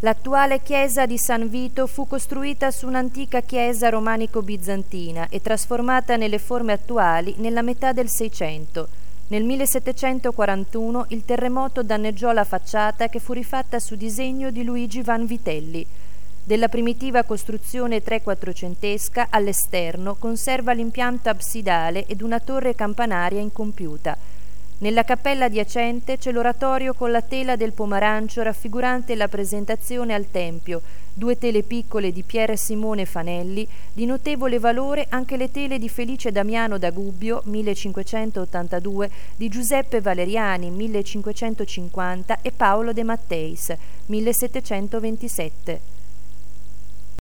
L'attuale chiesa di San Vito fu costruita su un'antica chiesa romanico-bizantina e trasformata nelle forme attuali nella metà del Seicento. Nel 1741 il terremoto danneggiò la facciata, che fu rifatta su disegno di Luigi Vanvitelli. Della primitiva costruzione tre-quattrocentesca, all'esterno conserva l'impianto absidale ed una torre campanaria incompiuta. Nella cappella adiacente c'è l'oratorio con la tela del pomarancio raffigurante la presentazione al Tempio, 2 tele piccole di Pier Simone Fanelli, di notevole valore anche le tele di Felice Damiano da Gubbio, 1582, di Giuseppe Valeriani, 1550 e Paolo De Matteis, 1727.